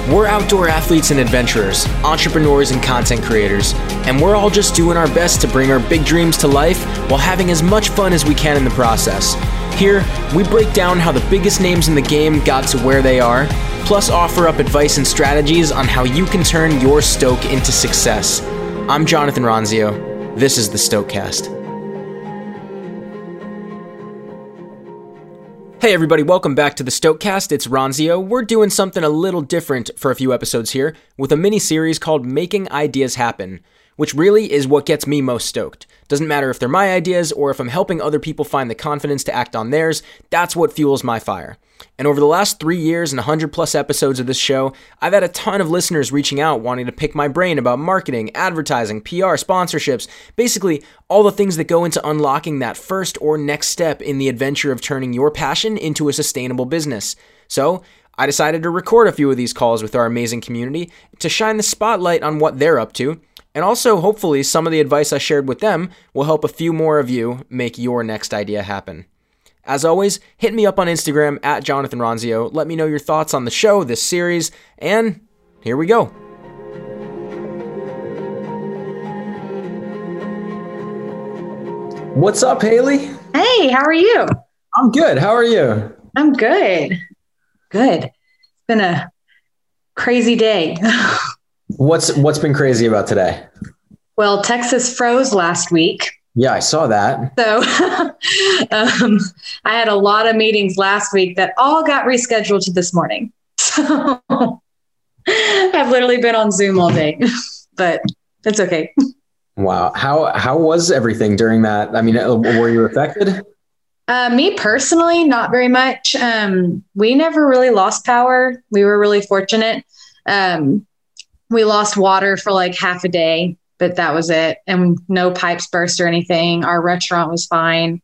We're outdoor athletes and adventurers, entrepreneurs and content creators, and we're all just doing our best to bring our big dreams to life while having as much fun as we can in the process. Here, we break down how the biggest names in the game got to where they are, plus offer up advice and strategies on how you can turn your stoke into success. I'm Jonathan Ronzio. This is the Stokecast. Hey everybody, welcome back to the Stokecast. It's Ronzio. We're doing something a little different for a few episodes here with a mini-series called Making Ideas Happen, which really is what gets me most stoked. Doesn't matter if they're my ideas or if I'm helping other people find the confidence to act on theirs, that's what fuels my fire. And over the last 3 years and 100 plus episodes of this show, I've had a ton of listeners reaching out wanting to pick my brain about marketing, advertising, PR, sponsorships, basically all the things that go into unlocking that first or next step in the adventure of turning your passion into a sustainable business. So I decided to record a few of these calls with our amazing community to shine the spotlight on what they're up to, and also hopefully some of the advice I shared with them will help a few more of you make your next idea happen. As always, hit me up on Instagram at Jonathan Ronzio. Let me know your thoughts on the show, this series, and here we go. What's up, Haley? Hey, how are you? I'm good. How are you? I'm good. Good. It's been a crazy day. What's been crazy about today? Well, Texas froze last week. Yeah, I saw that. So I had a lot of meetings last week that all got rescheduled to this morning. So I've literally been on Zoom all day, but it's okay. Wow. How was everything during that? I mean, were you affected? Me personally, not very much. We never really lost power. We were really fortunate. We lost water for like half a day, but that was it. And no pipes burst or anything. Our restaurant was fine.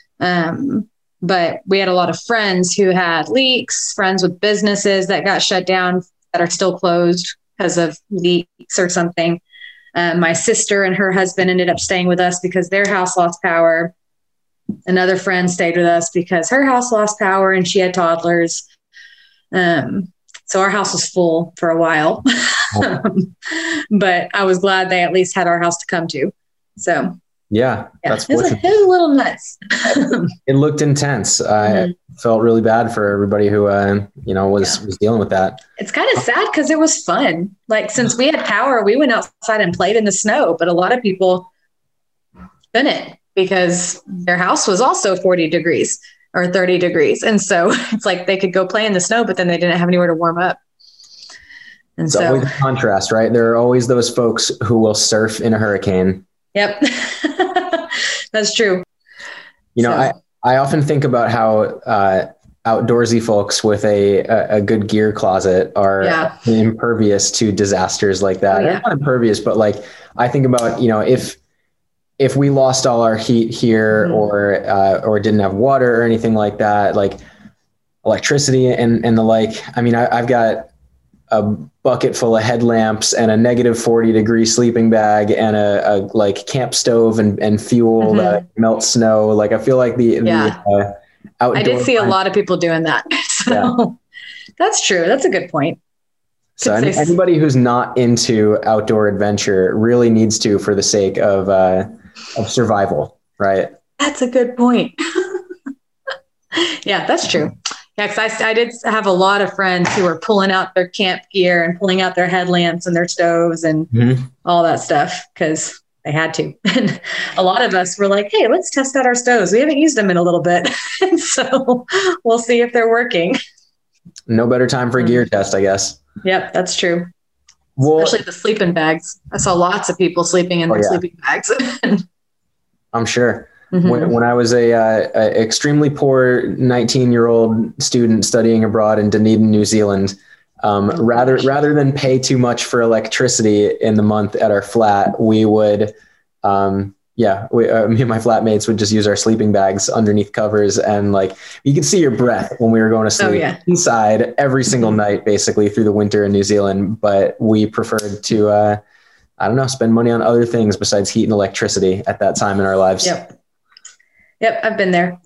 But we had a lot of friends who had leaks, friends with businesses that got shut down that are still closed because of leaks or something. My sister and her husband ended up staying with us because their house lost power. Another friend stayed with us because her house lost power and she had toddlers. So our house was full for a while, but I was glad they at least had our house to come to. So yeah, that's it was a little nuts. It looked intense. I felt really bad for everybody who, was dealing with that. It's kind of sad because it was fun. Like since we had power, we went outside and played in the snow, but a lot of people couldn't because their house was also 40 degrees. Or 30 degrees. And so it's like they could go play in the snow, but then they didn't have anywhere to warm up. And it's always a contrast, right? There are always those folks who will surf in a hurricane. Yep. That's true. I often think about how outdoorsy folks with a good gear closet are impervious to disasters like that. Oh, yeah. Not impervious, but like I think about, if we lost all our heat here or didn't have water or anything like that, like electricity and the like, I mean, I've got a bucket full of headlamps and a negative 40 degree sleeping bag and a like camp stove and fuel that melts snow. Like, I feel like the outdoor. I did see a lot of people doing that. So that's true. That's a good point. So anybody who's not into outdoor adventure really needs to, for the sake of survival, right? That's a good point. Yeah, that's true. Yeah, because I did have a lot of friends who were pulling out their camp gear and pulling out their headlamps and their stoves and all that stuff because they had to. And a lot of us were like, hey, let's test out our stoves. We haven't used them in a little bit. And so we'll see if they're working. No better time for a gear test, I guess. Yep, that's true. Well, especially the sleeping bags. I saw lots of people sleeping in their sleeping bags. I'm sure. When I was a extremely poor 19-year-old student studying abroad in Dunedin, New Zealand, rather than pay too much for electricity in the month at our flat, we would me and my flatmates would just use our sleeping bags underneath covers, and like you could see your breath when we were going to sleep inside every single night, basically through the winter in New Zealand. But we preferred to, spend money on other things besides heat and electricity at that time in our lives. Yep. I've been there.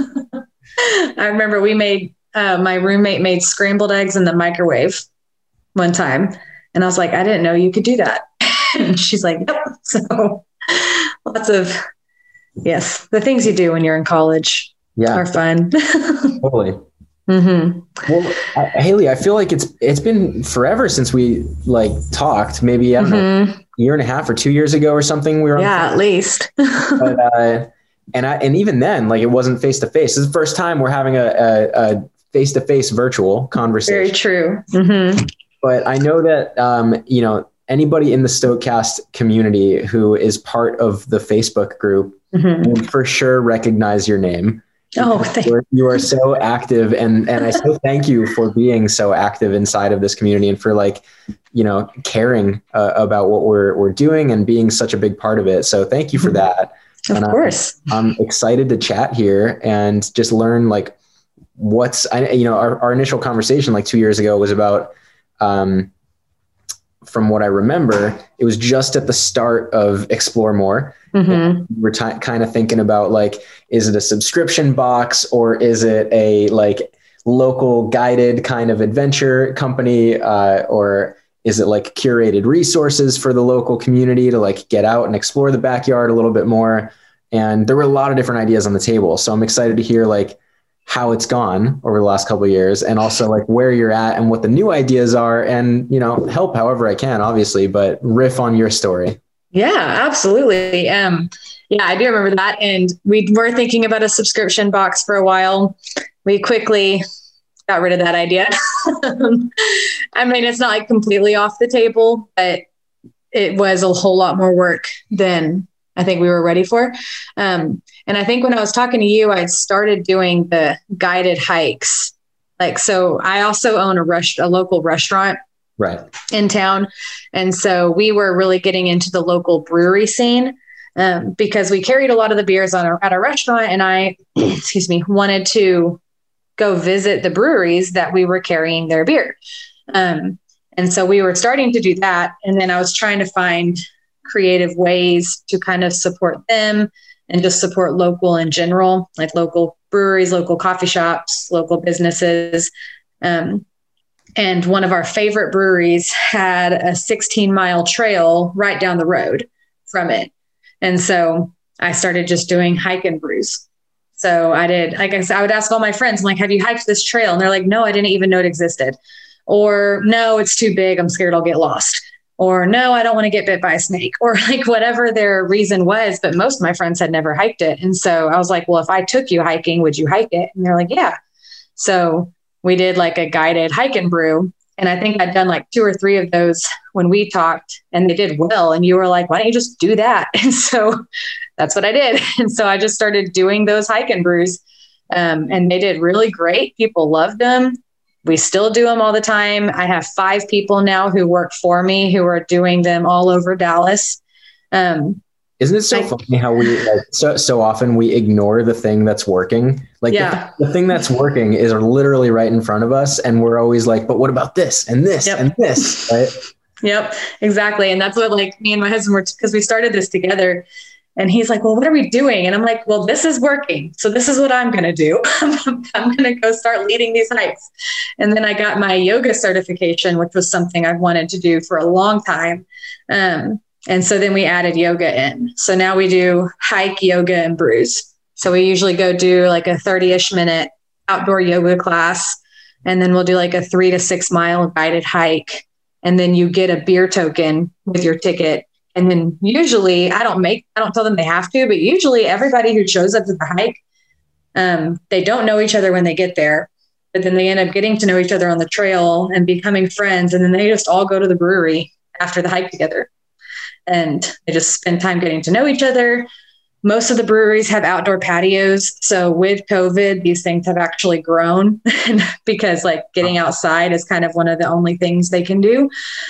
I remember my roommate made scrambled eggs in the microwave. one time. And I was like, I didn't know you could do that. And she's like, yep. So lots of, yes, the things you do when you're in college are fun. Totally. Mm-hmm. Well, Haley, I feel like it's been forever since we like talked. Maybe I don't know, a year and a half or 2 years ago or something. We were on at least. But, and even then, like it wasn't face to face. This is the first time we're having a face to face virtual conversation. Very true. Mm-hmm. But I know that anybody in the Stokecast community who is part of the Facebook group will for sure recognize your name. Oh, you are so active, and I so thank you for being so active inside of this community and for caring about what we're doing and being such a big part of it. So thank you for that. Of course. I'm excited to chat here and just learn like our initial conversation like 2 years ago was about, from what I remember, it was just at the start of Explore More. We're kind of thinking about like, is it a subscription box or is it a like local guided kind of adventure company? Or is it like curated resources for the local community to like get out and explore the backyard a little bit more? And there were a lot of different ideas on the table. So I'm excited to hear like how it's gone over the last couple of years and also like where you're at and what the new ideas are and, help however I can, obviously, but riff on your story. Yeah, absolutely. I do remember that. And we were thinking about a subscription box for a while. We quickly got rid of that idea. I mean, it's not like completely off the table, but it was a whole lot more work than I think we were ready for. And I think when I was talking to you, I started doing the guided hikes. Like, so I also own a local restaurant in town. And so we were really getting into the local brewery scene because we carried a lot of the beers at our restaurant. And I, wanted to go visit the breweries that we were carrying their beer. And so we were starting to do that. And then I was trying to find creative ways to kind of support them and just support local in general, like local breweries, local coffee shops, local businesses. And one of our favorite breweries had a 16-mile trail right down the road from it. And so I started just doing hike and brews. So I did, I guess I would ask all my friends, I'm like, have you hiked this trail? And they're like, no, I didn't even know it existed. Or no, it's too big. I'm scared I'll get lost. Or no, I don't want to get bit by a snake, or like whatever their reason was. But most of my friends had never hiked it. And so I was like, well, if I took you hiking, would you hike it? And they're like, yeah. So we did like a guided hike and brew. And I think I'd done like 2 or 3 of those when we talked and they did well. And you were like, why don't you just do that? And so that's what I did. And so I just started doing those hike and brews. And they did really great. People loved them. We still do them all the time. I have 5 people now who work for me who are doing them all over Dallas. Isn't it so funny how we so often we ignore the thing that's working? Like the thing that's working is literally right in front of us. And we're always like, but what about this and this and this? Right? Yep, exactly. And that's what like me and my husband were, because we started this together. And he's like, well, what are we doing? And I'm like, well, this is working. So this is what I'm going to do. I'm going to go start leading these hikes. And then I got my yoga certification, which was something I've wanted to do for a long time. And so then we added yoga in. So now we do hike, yoga, and brews. So we usually go do like a 30-ish minute outdoor yoga class. And then we'll do like a 3 to 6 mile guided hike. And then you get a beer token with your ticket. And then usually I don't tell them they have to, but usually everybody who shows up to the hike, they don't know each other when they get there, but then they end up getting to know each other on the trail and becoming friends. And then they just all go to the brewery after the hike together and they just spend time getting to know each other. Most of the breweries have outdoor patios. So with COVID, these things have actually grown because like getting outside is kind of one of the only things they can do.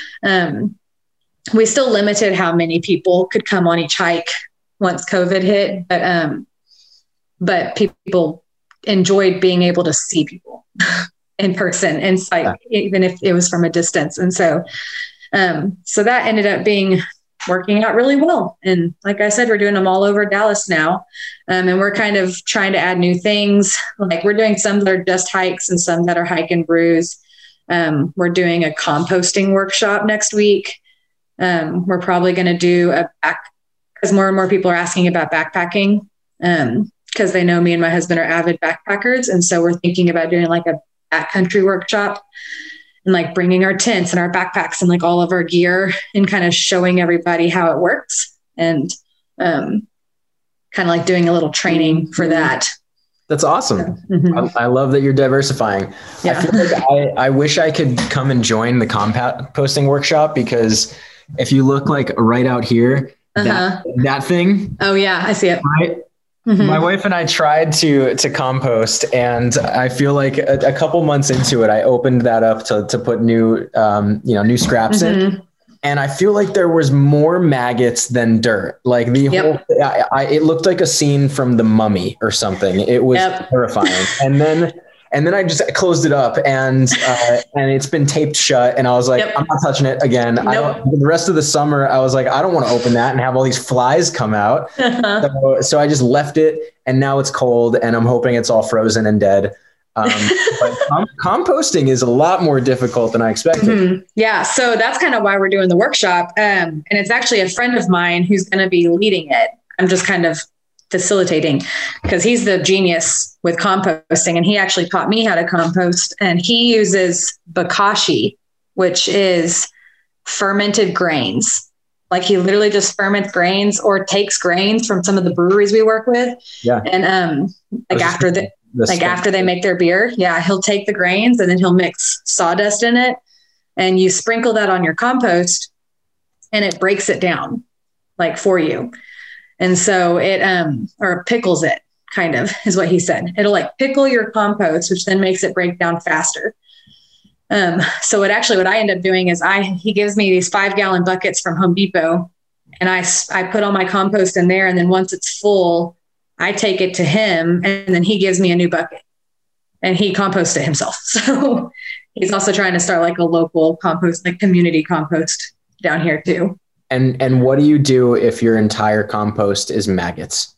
We still limited how many people could come on each hike once COVID hit, but people enjoyed being able to see people in person and sight, even if it was from a distance. And so that ended up working out really well. And like I said, we're doing them all over Dallas now. And we're kind of trying to add new things. Like we're doing some that are just hikes and some that are hike and brews. We're doing a composting workshop next week. We're probably going to do because more and more people are asking about backpacking, because they know me and my husband are avid backpackers. And so we're thinking about doing like a backcountry workshop and like bringing our tents and our backpacks and like all of our gear and kind of showing everybody how it works, and kind of like doing a little training for that. That's awesome. Mm-hmm. I love that you're diversifying. Yeah. I feel like I wish I could come and join the composting workshop, because if you look like right out here, that thing. Oh yeah, I see it. Right. Mm-hmm. My wife and I tried to compost, and I feel like a couple months into it, I opened that up to put new scraps in. And I feel like there was more maggots than dirt. Like whole, it looked like a scene from The Mummy or something. It was terrifying. And then I just closed it up, and it's been taped shut. And I was like, I'm not touching it again. The rest of the summer, I was like, I don't want to open that and have all these flies come out. So I just left it, and now it's cold, and I'm hoping it's all frozen and dead. But composting is a lot more difficult than I expected. Mm-hmm. Yeah. So that's kind of why we're doing the workshop. And it's actually a friend of mine who's going to be leading it. I'm just kind of facilitating, because he's the genius with composting, and he actually taught me how to compost. And he uses bokashi, which is fermented grains. Like he literally just ferments grains, or takes grains from some of the breweries we work with. Yeah. And after they make their beer, he'll take the grains and then he'll mix sawdust in it, and you sprinkle that on your compost, and it breaks it down like for you. And so it, or pickles it, kind of is what he said. It'll like pickle your compost, which then makes it break down faster. So what I end up doing is he gives me these 5-gallon buckets from Home Depot, and I put all my compost in there. And then once it's full, I take it to him, and then he gives me a new bucket, and he composts it himself. So he's also trying to start like a local compost, like community compost down here too. And what do you do if your entire compost is maggots?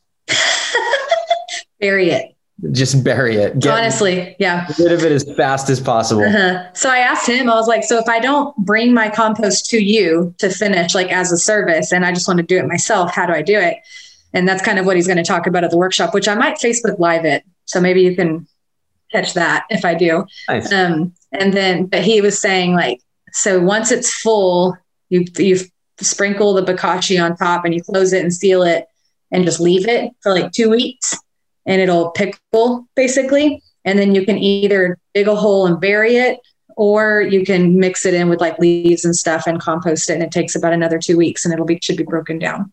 Bury it. Just bury it. Honestly, yeah. Get rid of it as fast as possible. So I asked him, I was like, so if I don't bring my compost to you to finish like as a service, and I just want to do it myself, how do I do it? And that's kind of what he's going to talk about at the workshop, which I might Facebook Live it. So maybe you can catch that if I do. Nice. But he was saying like, so once it's full, you sprinkle the bokashi on top, and you close it and seal it, and just leave it for like 2 weeks, and it'll pickle basically. And then you can either dig a hole and bury it, or you can mix it in with like leaves and stuff and compost it. And it takes about another 2 weeks, and should be broken down.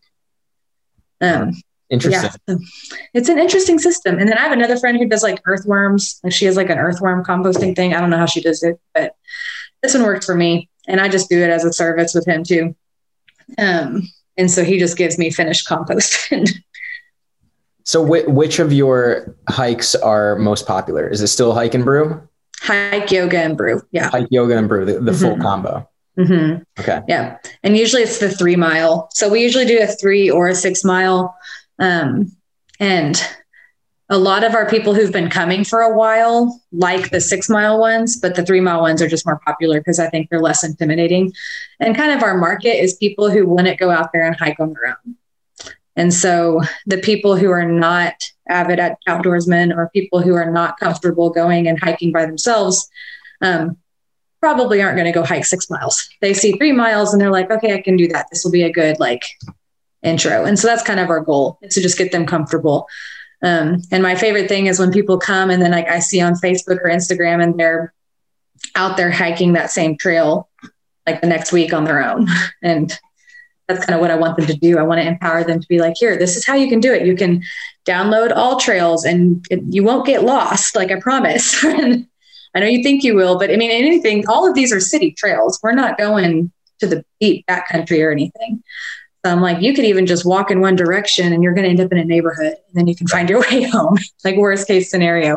Interesting. Yeah, it's an interesting system. And then I have another friend who does like earthworms. Like she has like an earthworm composting thing. I don't know how she does it, but this one worked for me, and I just do it as a service with him too. And so he just gives me finished compost. So which of your hikes are most popular? Is it still hike and brew? Hike, yoga, and brew. Yeah. Hike, yoga, and brew, the full combo. Mm-hmm. Okay. Yeah. And usually it's the 3 mile. So we usually do a 3 or a 6 mile. And a lot of our people who've been coming for a while like the 6 mile ones, but the 3 mile ones are just more popular because I think they're less intimidating. And kind of our market is people who wouldn't go out there and hike on their own. And so the people who are not avid outdoorsmen, or people who are not comfortable going and hiking by themselves, probably aren't going to go hike 6 miles. They see 3 miles and they're like, okay, I can do that. This will be a good intro. And so that's kind of our goal, is to just get them comfortable. And my favorite thing is when people come and then I see on Facebook or Instagram and they're out there hiking that same trail like the next week on their own. And that's kind of what I want them to do. I want to empower them to be like, here, this is how you can do it. You can download all trails and you won't get lost. Like I promise. I know you think you will, but I mean, anything, all of these are city trails. We're not going to the deep backcountry or anything. So I'm like, you could even just walk in one direction and you're going to end up in a neighborhood, and then you can find your way home, like worst case scenario.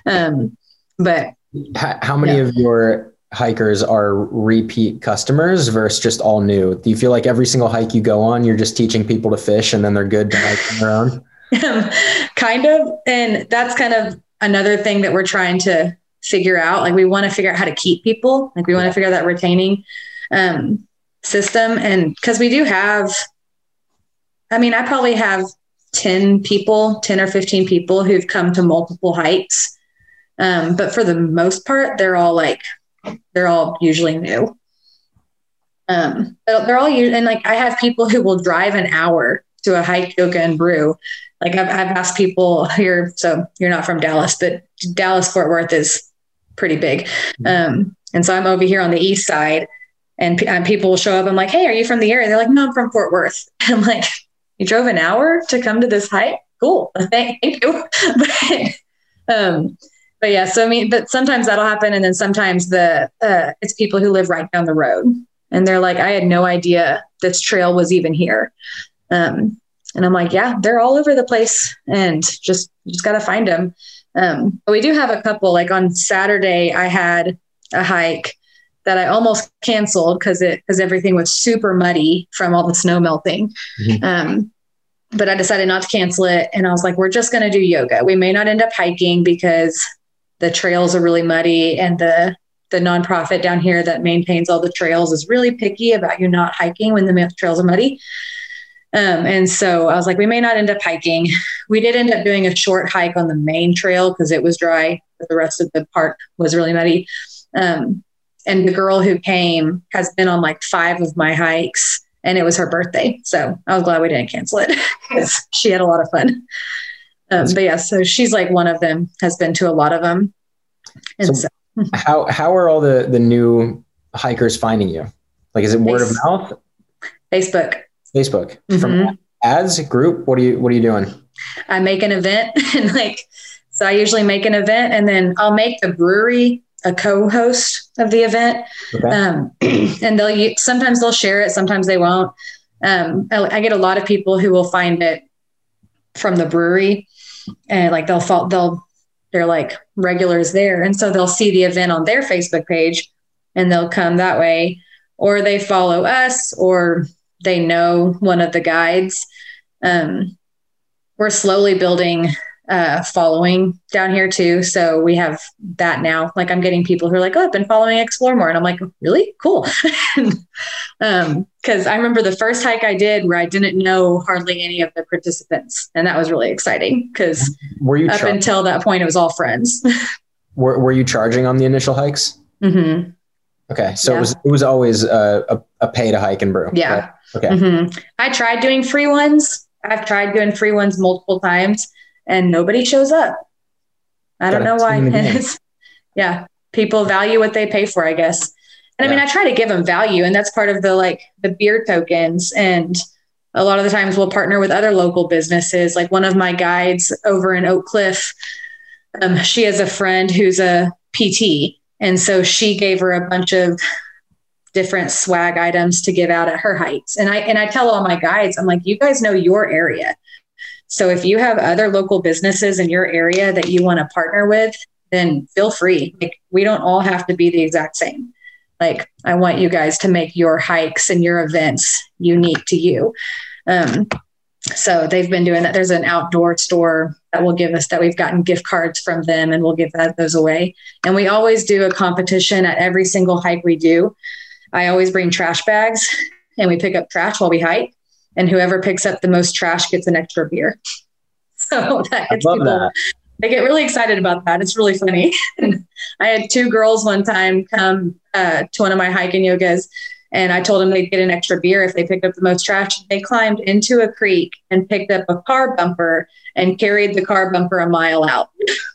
But how many of your hikers are repeat customers versus just all new? Do you feel like every single hike you go on, you're just teaching people to fish and then they're good to hike on their own? Kind of. And that's kind of another thing that we're trying to figure out. Like we want to figure out how to keep people. Like we want to figure out that retaining system. And because we do have, I probably have 10 or 15 people who've come to multiple hikes. But for the most part, they're all usually new. But they're all and like I have people who will drive an hour to a hike, yoga, and brew. Like I've asked people here, so you're not from Dallas, but Dallas Fort Worth is pretty big. And so I'm over here on the east side, and people will show up. I'm like, hey, are you from the area? They're like, no, I'm from Fort Worth. And I'm like, you drove an hour to come to this hike? Cool. Thank you. But yeah, so but sometimes that'll happen. And then sometimes it's people who live right down the road, and they're like, I had no idea this trail was even here. And I'm like, yeah, they're all over the place, and you just got to find them. But we do have a couple. Like on Saturday, I had a hike that I almost canceled because everything was super muddy from all the snow melting. Mm-hmm. But I decided not to cancel it. And I was like, we're just going to do yoga. We may not end up hiking because the trails are really muddy, and the nonprofit down here that maintains all the trails is really picky about you not hiking when the trails are muddy. And so I was like, we may not end up hiking. We did end up doing a short hike on the main trail because it was dry, but the rest of the park was really muddy. And the girl who came has been on like 5 of my hikes, and it was her birthday. So I was glad we didn't cancel it because she had a lot of fun. But yeah, so she's like one of them, has been to a lot of them. And so how are all the new hikers finding you? Like, is it word of mouth? Facebook. Mm-hmm. From ads, group? What are you doing? I make an event, and so I usually make an event, and then I'll make the brewery a co-host of the event. Okay. And sometimes they'll share it, sometimes they won't. I get a lot of people who will find it from the brewery, and like they're like regulars there, and so they'll see the event on their Facebook page, and they'll come that way, or they follow us, or they know one of the guides. We're slowly building following down here too. So we have that now. Like I'm getting people who are like, oh, I've been following Explore More. And I'm like, really? Cool. Cause I remember the first hike I did where I didn't know hardly any of the participants. And that was really exciting because until that point, it was all friends. Were you charging on the initial hikes? Mm-hmm. Okay. So yeah. It was always a pay to hike and brew. Yeah. Right? Okay. Mm-hmm. I tried doing free ones. I've tried doing free ones multiple times, and nobody shows up. I don't know why. Yeah. People value what they pay for, I guess. And I mean, I try to give them value, and that's part of the beer tokens. And a lot of the times we'll partner with other local businesses. Like one of my guides over in Oak Cliff, she has a friend who's a PT. And so she gave her a bunch of different swag items to give out at her hikes. And I tell all my guides, I'm like, you guys know your area. So if you have other local businesses in your area that you want to partner with, then feel free. Like, we don't all have to be the exact same. Like, I want you guys to make your hikes and your events unique to you. So they've been doing that. There's an outdoor store that will give us that. We've gotten gift cards from them, and we'll give those away. And we always do a competition at every single hike we do. I always bring trash bags, and we pick up trash while we hike. And whoever picks up the most trash gets an extra beer. So that gets people, they get really excited about that. It's really funny. I had 2 girls one time come to one of my hike and yogas, and I told them they'd get an extra beer if they picked up the most trash. They climbed into a creek and picked up a car bumper and carried the car bumper a mile out.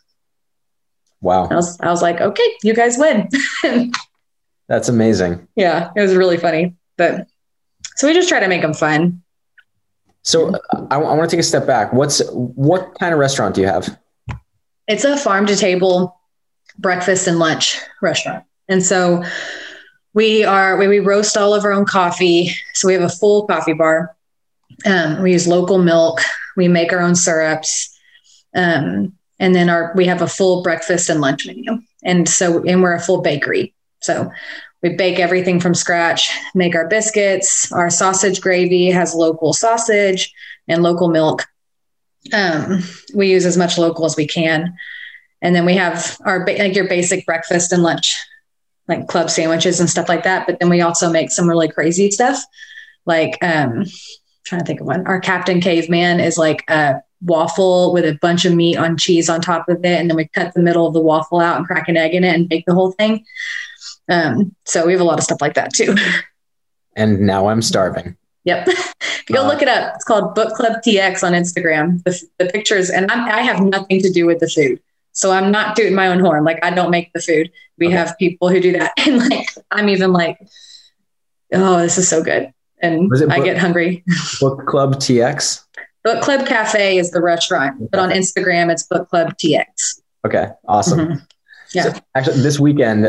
Wow. I was like, okay, you guys win. That's amazing. Yeah, it was really funny. But so we just try to make them fun. So I want to take a step back. What kind of restaurant do you have? It's a farm to table breakfast and lunch restaurant. And so we roast all of our own coffee. So we have a full coffee bar. We use local milk. We make our own syrups. And then we have a full breakfast and lunch menu. And we're a full bakery. So we bake everything from scratch, make our biscuits. Our sausage gravy has local sausage and local milk. We use as much local as we can. And then we have our like your basic breakfast and lunch, like club sandwiches and stuff like that. But then we also make some really crazy stuff. Like, trying to think of one. Our Captain Caveman is like a waffle with a bunch of meat on cheese on top of it. And then we cut the middle of the waffle out and crack an egg in it and bake the whole thing. So we have a lot of stuff like that too. And now I'm starving. Yep. Go look it up. It's called Book Club TX on Instagram. The pictures, and I have nothing to do with the food. So I'm not tooting my own horn. Like, I don't make the food. We have people who do that. And like, I'm even like, oh, this is so good. And I get hungry. Book Club TX? Book Club Cafe is the restaurant, but on Instagram, it's Book Club TX. Okay. Awesome. Mm-hmm. Yeah. So actually, this weekend,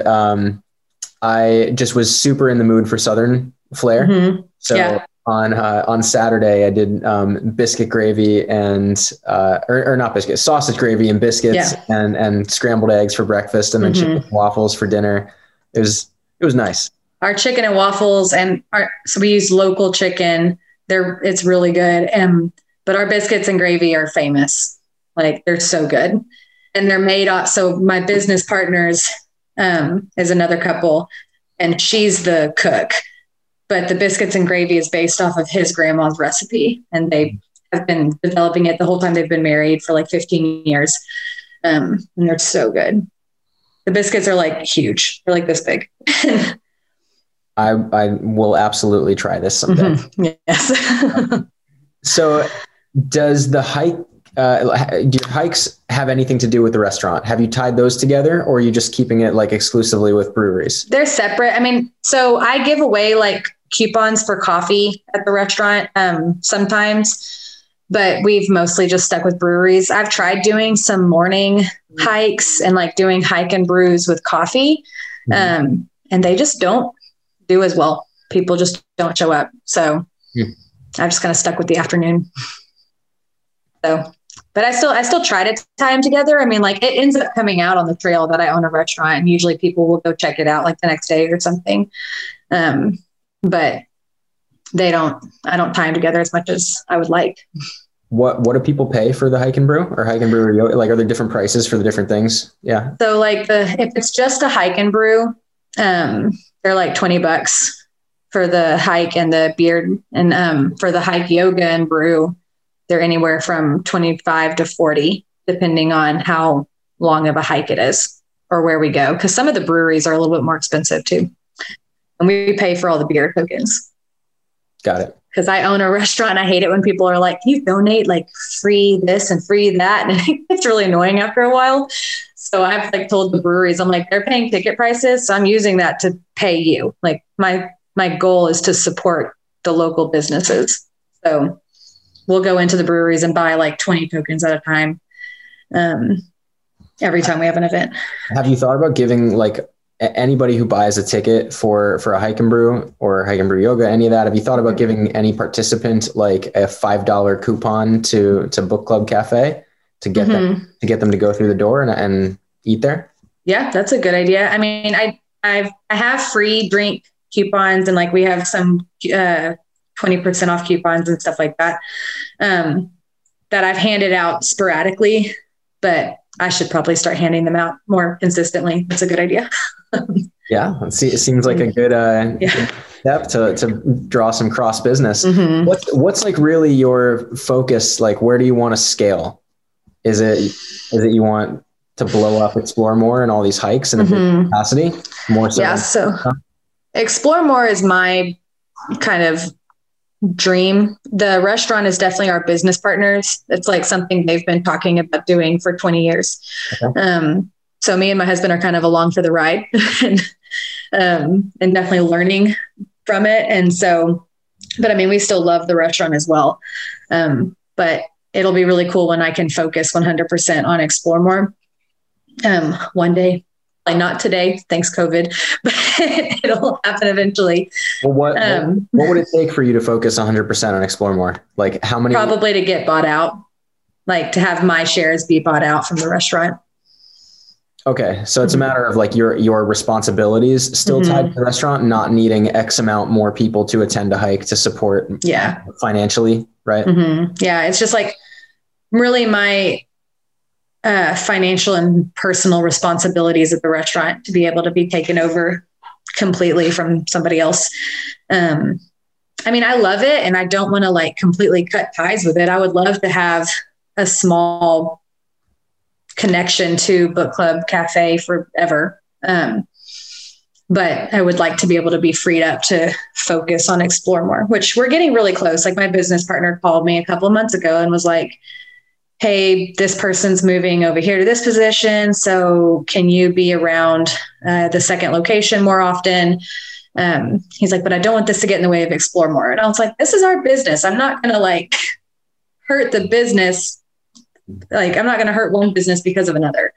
I just was super in the mood for Southern flair. Mm-hmm. So on Saturday, I did biscuit gravy and or not biscuit, sausage gravy and biscuits and scrambled eggs for breakfast, and then chicken and waffles for dinner. It was nice. Our chicken and waffles so we use local chicken. It's really good. But our biscuits and gravy are famous. Like, they're so good. And they're made so my business partners is another couple, and she's the cook. But the biscuits and gravy is based off of his grandma's recipe. And they have been developing it the whole time they've been married for like 15 years. And they're so good. The biscuits are like huge. They're like this big. I will absolutely try this someday. Mm-hmm. Yes. So does the hike, do your hikes have anything to do with the restaurant? Have you tied those together, or are you just keeping it like exclusively with breweries? They're separate. I mean, so I give away like coupons for coffee at the restaurant sometimes, but we've mostly just stuck with breweries. I've tried doing some morning hikes and like doing hike and brews with coffee. And they just don't do as well. People just don't show up. So I've just kind of stuck with the afternoon. So, but I still try to tie them together. I mean, like, it ends up coming out on the trail that I own a restaurant, and usually people will go check it out like the next day or something. But I don't tie them together as much as I would like. What do people pay for the hike and brew or hike and brew? Like, are there different prices for the different things? Yeah. So like if it's just a hike and brew, they're like $20 for the hike and the beer. And for the hike, yoga and brew, they're anywhere from 25 to 40, depending on how long of a hike it is or where we go. Cause some of the breweries are a little bit more expensive too. And we pay for all the beer tokens. Got it. Cause I own a restaurant. I hate it when people are like, you donate like free this and free that. And it's really annoying after a while. So I've like told the breweries, I'm like, they're paying ticket prices. So I'm using that to pay you. Like my goal is to support the local businesses. So we'll go into the breweries and buy like 20 tokens at a time. Every time we have an event. Have you thought about giving like anybody who buys a ticket for a hike and brew or hike and brew yoga, any of that? Have you thought about giving any participant like a $5 coupon to Book Club Cafe to get them to go through the door and eat there? Yeah, that's a good idea. I mean, I have free drink coupons, and like we have some 20% off coupons and stuff like that that I've handed out sporadically, but I should probably start handing them out more consistently. That's a good idea. Yeah. It seems like a good step to draw some cross business. Mm-hmm. What's like really your focus? Like, where do you want to scale? Is it you want to blow up Explore More and all these hikes in a big capacity more so? Yeah. So Explore More is my kind of dream. The restaurant is definitely our business partners. It's like something they've been talking about doing for 20 years. Okay. So me and my husband are kind of along for the ride and definitely learning from it. And so, but I mean, we still love the restaurant as well. But it'll be really cool when I can focus 100% on Explore More one day. Like, not today, thanks COVID, but it'll happen eventually. Well, what would it take for you to focus 100% on Explore More? Like, how many? Probably to get bought out, like to have my shares be bought out from the restaurant. Okay. So it's a matter of like your responsibilities still tied to the restaurant, not needing X amount more people to attend a hike to support financially. Right. Mm-hmm. Yeah. It's just like really my financial and personal responsibilities at the restaurant to be able to be taken over completely from somebody else. I mean, I love it and I don't want to like completely cut ties with it. I would love to have a small connection to Book Club Cafe forever. But I would like to be able to be freed up to focus on Explore More, which we're getting really close. Like my business partner called me a couple of months ago and was like, hey, this person's moving over here to this position. So can you be around the second location more often? He's like, but I don't want this to get in the way of Explore More. And I was like, this is our business. I'm not going to like hurt the business. Like I'm not going to hurt one business because of another.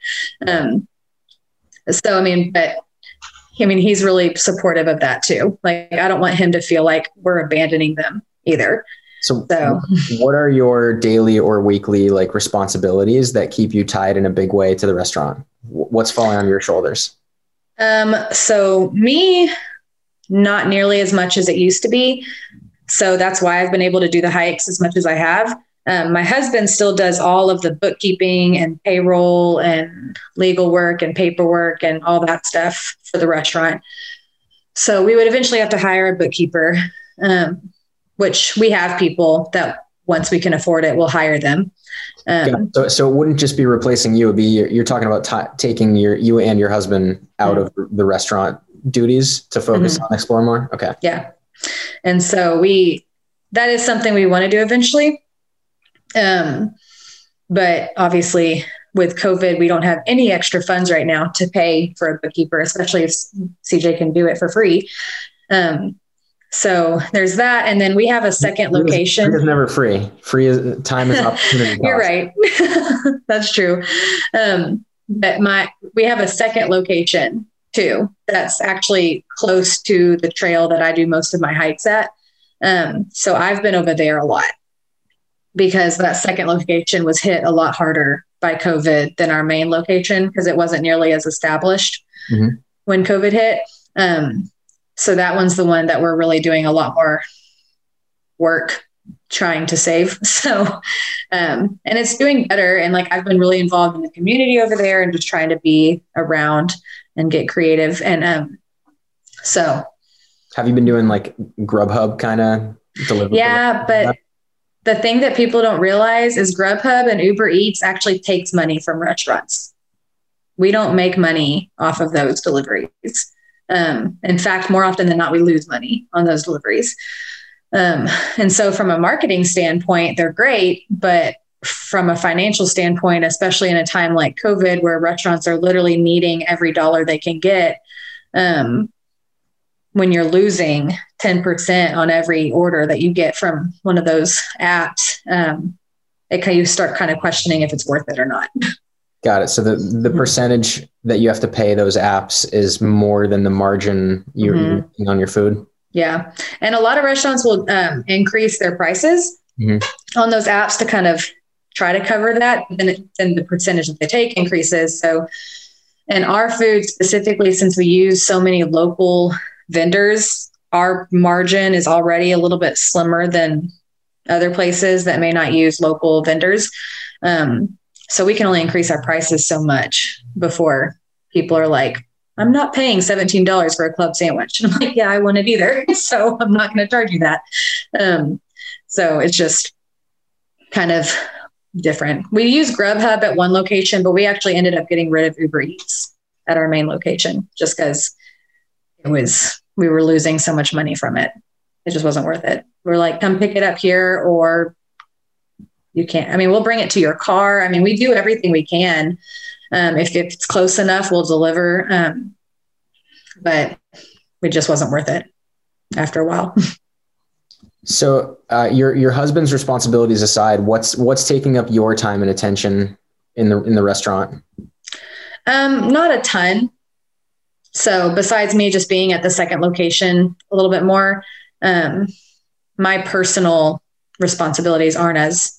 So, I mean, he's really supportive of that too. Like, I don't want him to feel like we're abandoning them either. So what are your daily or weekly like responsibilities that keep you tied in a big way to the restaurant? What's falling on your shoulders? So me, not nearly as much as it used to be. So that's why I've been able to do the hikes as much as I have. My husband still does all of the bookkeeping and payroll and legal work and paperwork and all that stuff for the restaurant. So we would eventually have to hire a bookkeeper, which we have people that once we can afford it, we'll hire them. So it wouldn't just be replacing you. It'd be, you're talking about taking you and your husband out of the restaurant duties to focus on Explore More. Okay. Yeah. And so that is something we want to do eventually. But obviously with COVID, we don't have any extra funds right now to pay for a bookkeeper, especially if CJ can do it for free. So there's that. And then we have a second location. Free is never free. Time is opportunity. You're right. That's true. But we have a second location too. That's actually close to the trail that I do most of my hikes at. So I've been over there a lot because that second location was hit a lot harder by COVID than our main location because it wasn't nearly as established when COVID hit. So that one's the one that we're really doing a lot more work trying to save. So, and it's doing better. And like, I've been really involved in the community over there and just trying to be around and get creative. And, so. Have you been doing like Grubhub kind of delivery? Yeah, but the thing that people don't realize is Grubhub and Uber Eats actually takes money from restaurants. We don't make money off of those deliveries. In fact, more often than not, we lose money on those deliveries. And so from a marketing standpoint, they're great, but from a financial standpoint, especially in a time like COVID, where restaurants are literally needing every dollar they can get, when you're losing 10% on every order that you get from one of those apps, you start kind of questioning if it's worth it or not. Got it. So the percentage that you have to pay those apps is more than the margin you're making on your food. Yeah. And a lot of restaurants will increase their prices on those apps to kind of try to cover that. Then the percentage that they take increases. So, and our food specifically, since we use so many local vendors, our margin is already a little bit slimmer than other places that may not use local vendors. So we can only increase our prices so much before people are like, I'm not paying $17 for a club sandwich. And I'm like, yeah, I wouldn't either. So I'm not going to charge you that. So it's just kind of different. We use Grubhub at one location, but we actually ended up getting rid of Uber Eats at our main location just because we were losing so much money from it. It just wasn't worth it. We're like, come pick it up here, or you can't. I mean, we'll bring it to your car. I mean, we do everything we can. If it's close enough, we'll deliver. But it just wasn't worth it after a while. So your husband's responsibilities aside, what's taking up your time and attention in the restaurant? Not a ton. So besides me just being at the second location a little bit more, my personal responsibilities aren't as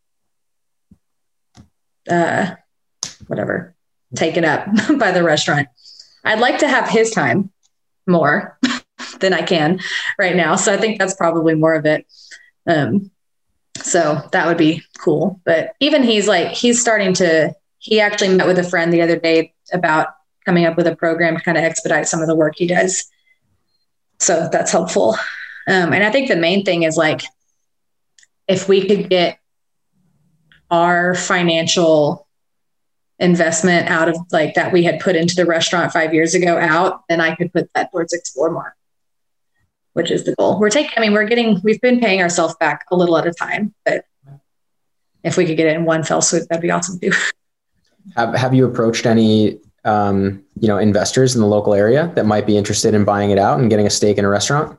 taken up by the restaurant. I'd like to have his time more than I can right now. So I think that's probably more of it. So that would be cool. But even he's starting to he actually met with a friend the other day about coming up with a program to kind of expedite some of the work he does. So that's helpful. And I think the main thing is like, if we could get our financial investment out of like that we had put into the restaurant 5 years ago out, then I could put that towards Explore More, which is the goal. We've been paying ourselves back a little at a time, but if we could get it in one fell swoop, that'd be awesome too. Have you approached any, investors in the local area that might be interested in buying it out and getting a stake in a restaurant?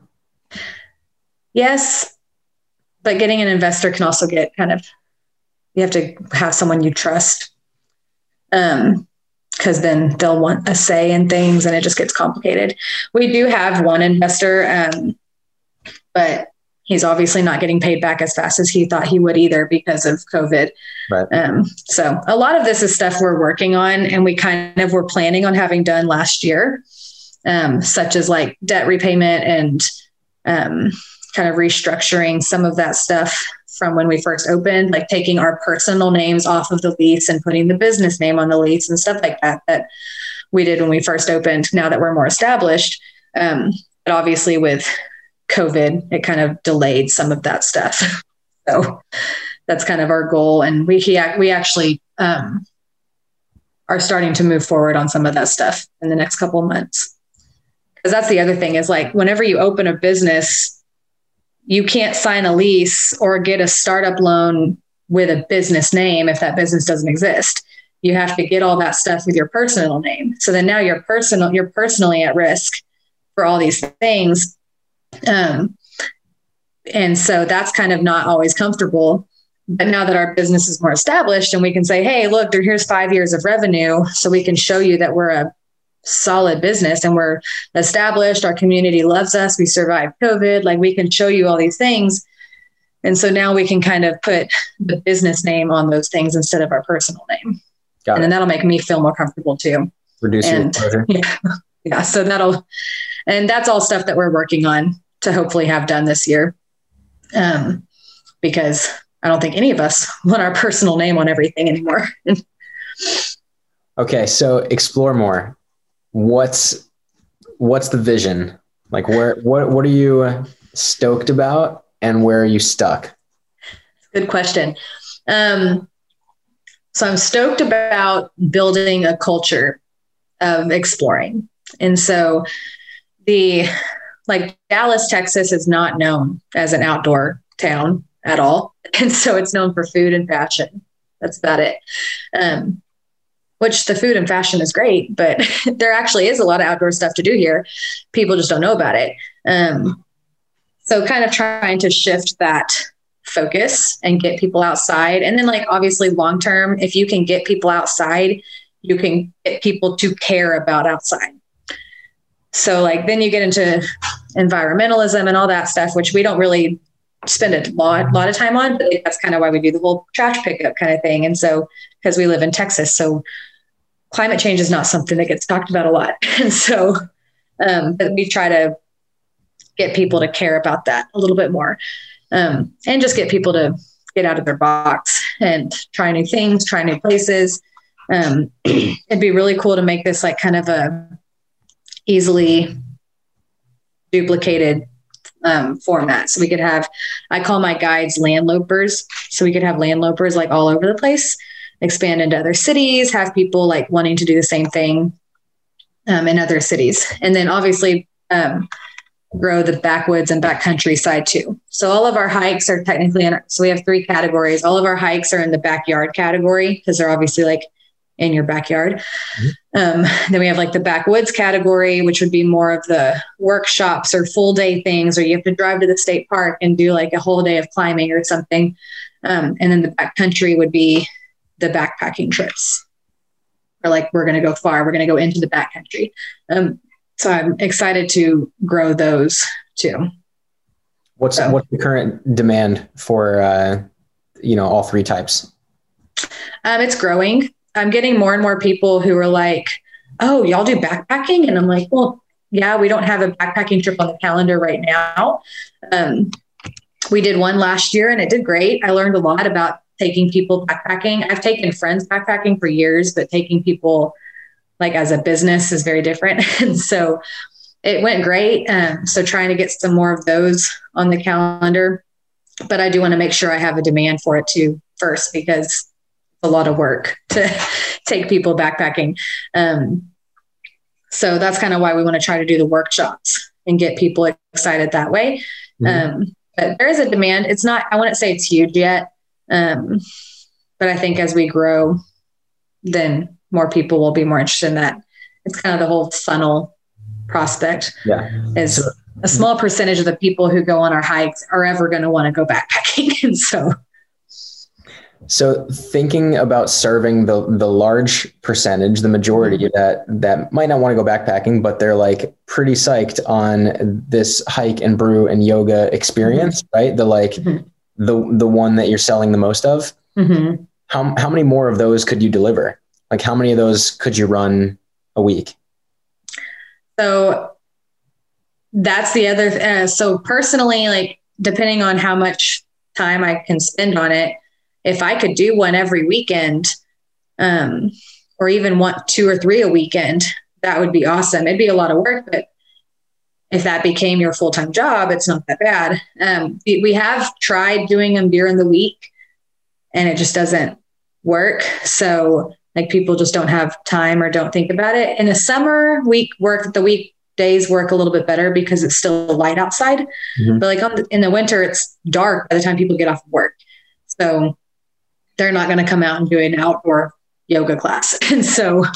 Yes, but getting an investor can also get you have to have someone you trust. Because then they'll want a say in things and it just gets complicated. We do have one investor, but he's obviously not getting paid back as fast as he thought he would either because of COVID. Right. So a lot of this is stuff we're working on and we kind of were planning on having done last year, such as like debt repayment and kind of restructuring some of that stuff from when we first opened, like taking our personal names off of the lease and putting the business name on the lease and stuff like that we did when we first opened, now that we're more established. But obviously with COVID, it kind of delayed some of that stuff. So that's kind of our goal. And we actually are starting to move forward on some of that stuff in the next couple of months. Because that's the other thing is like, whenever you open a business, you can't sign a lease or get a startup loan with a business name if that business doesn't exist. You have to get all that stuff with your personal name. So then now you're personally at risk for all these things. And so that's kind of not always comfortable. But now that our business is more established and we can say, hey, look, here's 5 years of revenue. So we can show you that we're a solid business and we're established. Our community loves us. We survived COVID. Like we can show you all these things. And so now we can kind of put the business name on those things instead of our personal name. And then that'll make me feel more comfortable too. Reduce your exposure. Yeah. So that's all stuff that we're working on to hopefully have done this year. Because I don't think any of us want our personal name on everything anymore. Okay. So Explore More. What's the vision? Like what are you stoked about and where are you stuck? Good question. So I'm stoked about building a culture of exploring. And so Dallas, Texas is not known as an outdoor town at all. And so it's known for food and fashion. That's about it. Which the food and fashion is great, but there actually is a lot of outdoor stuff to do here. People just don't know about it. So kind of trying to shift that focus and get people outside. And then like, obviously long-term, if you can get people outside, you can get people to care about outside. So like, then you get into environmentalism and all that stuff, which we don't really spend a lot of time on, but that's kind of why we do the whole trash pickup kind of thing. And so, because we live in Texas, so climate change is not something that gets talked about a lot. And so, but we try to get people to care about that a little bit more, and just get people to get out of their box and try new things, try new places. It'd be really cool to make this like kind of a easily duplicated format. So we could have, I call my guides landlopers. So we could have landlopers like all over the place, expand into other cities, have people like wanting to do the same thing in other cities. And then obviously grow the backwoods and backcountry side too. So all of our hikes are technically so we have 3 categories. All of our hikes are in the backyard category because they're obviously like in your backyard. Then we have like the backwoods category, which would be more of the workshops or full day things, or you have to drive to the state park and do like a whole day of climbing or something. And then the backcountry would be the backpacking trips, or like, we're going to go far, we're going to go into the backcountry. So I'm excited to grow those too. What's the current demand for, all 3 types? It's growing. I'm getting more and more people who are like, oh, y'all do backpacking? And I'm like, well, yeah, we don't have a backpacking trip on the calendar right now. We did one last year and it did great. I learned a lot about taking people backpacking. I've taken friends backpacking for years, but taking people like as a business is very different. And so it went great. So trying to get some more of those on the calendar, but I do want to make sure I have a demand for it too first, because it's a lot of work to take people backpacking. So that's kind of why we want to try to do the workshops and get people excited that way. But there is a demand. It's not, I wouldn't say it's huge yet. But I think as we grow, then more people will be more interested in that. It's kind of the whole funnel prospect. Is a small percentage of the people who go on our hikes are ever going to want to go backpacking. And so thinking about serving the large percentage, the majority that might not want to go backpacking, but they're like pretty psyched on this hike and brew and yoga experience, right? The like the one that you're selling the most of. How many more of those could you deliver? Like how many of those could you run a week? So that's the other. So personally, like depending on how much time I can spend on it, if I could do one every weekend, or even 1, 2 or 3 a weekend, that would be awesome. It'd be a lot of work, but if that became your full-time job, it's not that bad. We have tried doing them during the week and it just doesn't work. So like people just don't have time or don't think about it. In the summer, the weekdays work a little bit better because it's still light outside. But like in the winter, it's dark by the time people get off of work. So they're not going to come out and do an outdoor yoga class. And so,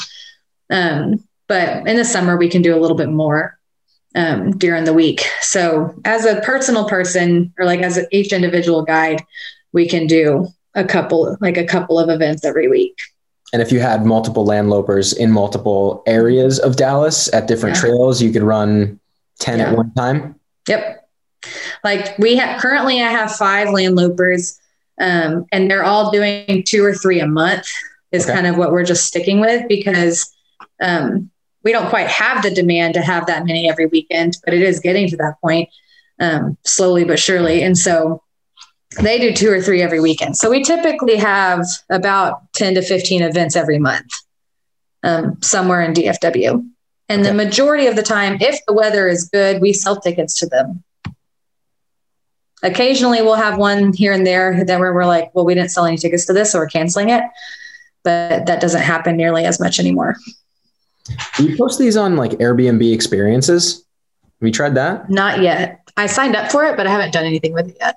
but in the summer we can do a little bit more, during the week. So as a personal person or like as each individual guide, we can do a couple of events every week. And if you had multiple landlopers in multiple areas of Dallas at different trails, you could run 10 at one time. Yep. Like currently I have 5 landlopers. And they're all doing 2 or 3 a month is kind of what we're just sticking with because we don't quite have the demand to have that many every weekend, but it is getting to that point slowly but surely. And so they do 2 or 3 every weekend. So we typically have about 10 to 15 events every month somewhere in DFW. And the majority of the time, if the weather is good, we sell tickets to them. Occasionally we'll have one here and there that where we're like, well, we didn't sell any tickets to this, so we're canceling it. But that doesn't happen nearly as much anymore. Do you post these on like Airbnb experiences? Have you tried that? Not yet. I signed up for it, but I haven't done anything with it yet.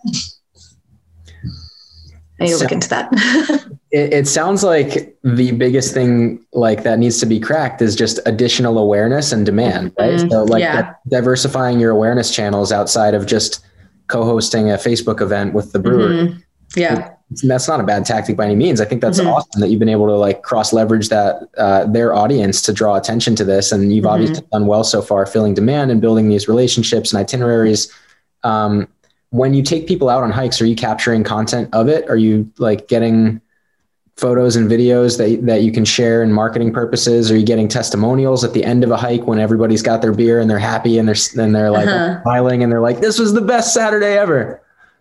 I need to look into that. It sounds like the biggest thing like that needs to be cracked is just additional awareness and demand, right? So like diversifying your awareness channels outside of just co-hosting a Facebook event with the brewer. That's not a bad tactic by any means. I think that's awesome that you've been able to like cross leverage that their audience to draw attention to this. And you've obviously done well so far, filling demand and building these relationships and itineraries. When you take people out on hikes, are you capturing content of it? Are you like getting photos and videos that you can share in marketing purposes? Are you getting testimonials at the end of a hike when everybody's got their beer and they're happy and they're like smiling and they're like, this was the best Saturday ever?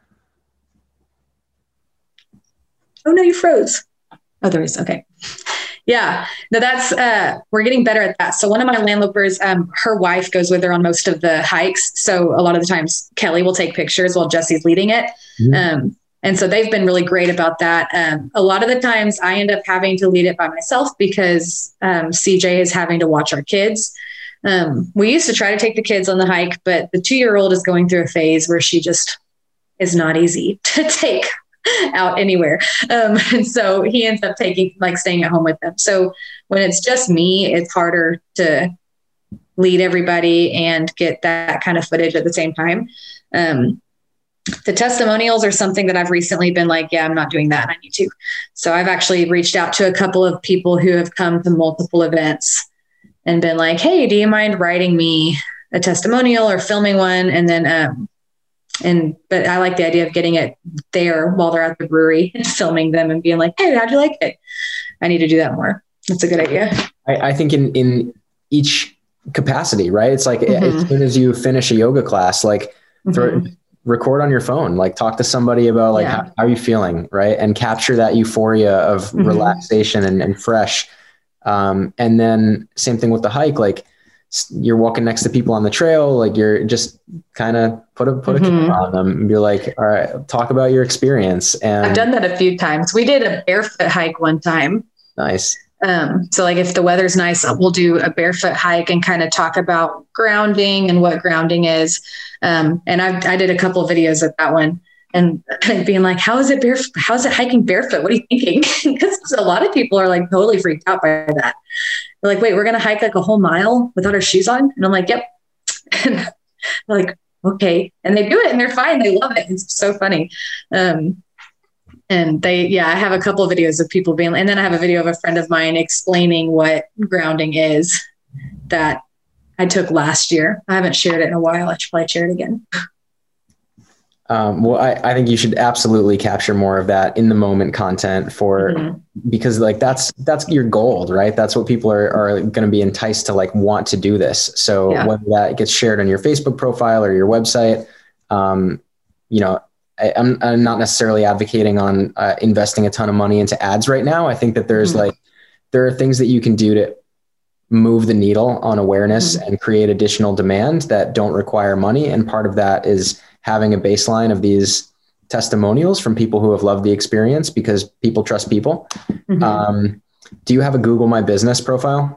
Oh no, you froze. Oh, there is. Okay. Yeah, no, that's, we're getting better at that. So one of my landlopers, her wife goes with her on most of the hikes. So a lot of the times Kelly will take pictures while Jesse's leading it. And so they've been really great about that. A lot of the times I end up having to lead it by myself because CJ is having to watch our kids. We used to try to take the kids on the hike, but the 2-year-old is going through a phase where she just is not easy to take out anywhere. And so he ends up staying at home with them. So when it's just me, it's harder to lead everybody and get that kind of footage at the same time. The testimonials are something that I've recently been like, yeah, I'm not doing that. I need to. So I've actually reached out to a couple of people who have come to multiple events and been like, hey, do you mind writing me a testimonial or filming one? And then, but I like the idea of getting it there while they're at the brewery and filming them and being like, hey, how'd you like it? I need to do that more. That's a good idea. I think in each capacity, right? It's like as soon as you finish a yoga class, like record on your phone, like talk to somebody about like, how are you feeling? Right. And capture that euphoria of relaxation and fresh. And then same thing with the hike, like you're walking next to people on the trail, like you're just kind of put a camera on them and be like, all right, talk about your experience. And I've done that a few times. We did a barefoot hike one time. Nice. So like if the weather's nice, we'll do a barefoot hike and kind of talk about grounding and what grounding is. And I did a couple of videos of that one and being like, how is it hiking barefoot? What are you thinking? Because a lot of people are like totally freaked out by that. They're like, wait, we're going to hike like a whole mile without our shoes on? And I'm like, yep. And they're like, okay. And they do it and they're fine. They love it. It's so funny. And I have a couple of videos of people being, and then I have a video of a friend of mine explaining what grounding is that I took last year. I haven't shared it in a while. I should probably share it again. Well, I think you should absolutely capture more of that in the moment content because like that's your gold, right? That's what people are going to be enticed to like want to do this. So whether that gets shared on your Facebook profile or your website, I'm not necessarily advocating on investing a ton of money into ads right now. I think that there are things that you can do to move the needle on awareness and create additional demand that don't require money. And part of that is having a baseline of these testimonials from people who have loved the experience because people trust people. Do you have a Google My Business profile?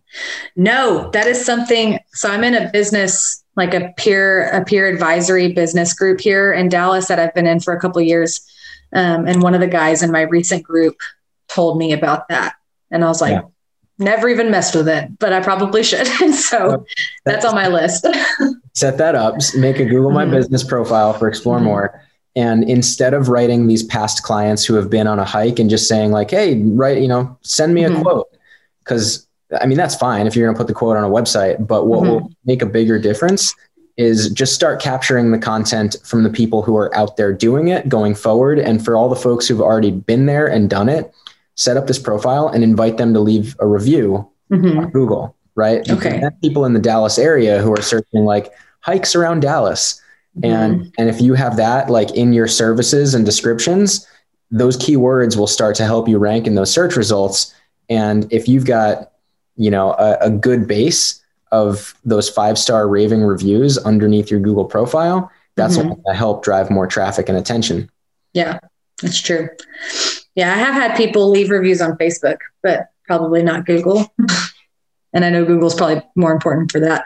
No, that is something. So I'm in a business, like a peer advisory business group here in Dallas that I've been in for a couple of years. And one of the guys in my recent group told me about that. And I was like, never even messed with it, but I probably should. And so that's on my list. Set that up, make a Google My Business profile for Explore More. And instead of writing these past clients who have been on a hike and just saying like, hey, send me a quote. Cause I mean, that's fine if you're going to put the quote on a website, but what will make a bigger difference is just start capturing the content from the people who are out there doing it going forward. And for all the folks who've already been there and done it, set up this profile and invite them to leave a review on Google, right? Okay. People in the Dallas area who are searching like hikes around Dallas. And if you have that like in your services and descriptions, those keywords will start to help you rank in those search results. And if you've got, a good base of those 5-star raving reviews underneath your Google profile, that's what's going to help drive more traffic and attention. Yeah, that's true. Yeah, I have had people leave reviews on Facebook, but probably not Google. And I know Google's probably more important for that.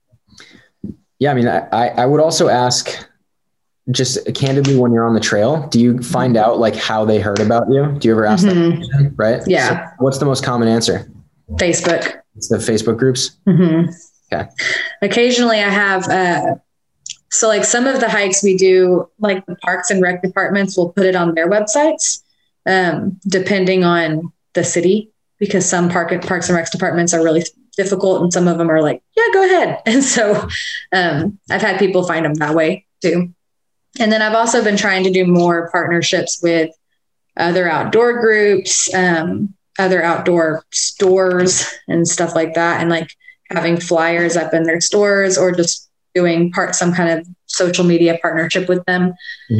Yeah, I mean, I would also ask, just candidly, when you're on the trail, do you find out like how they heard about you? Do you ever ask that question? Right? Yeah. So what's the most common answer? Facebook. It's the Facebook groups? Okay. Occasionally I have, so like some of the hikes we do, like the Parks and Rec departments will put it on their websites, depending on the city, because some Parks and Rec departments are really difficult and some of them are like, yeah, go ahead. And so I've had people find them that way too. And then I've also been trying to do more partnerships with other outdoor groups, other outdoor stores and stuff like that. And like having flyers up in their stores or just doing some kind of social media partnership with them.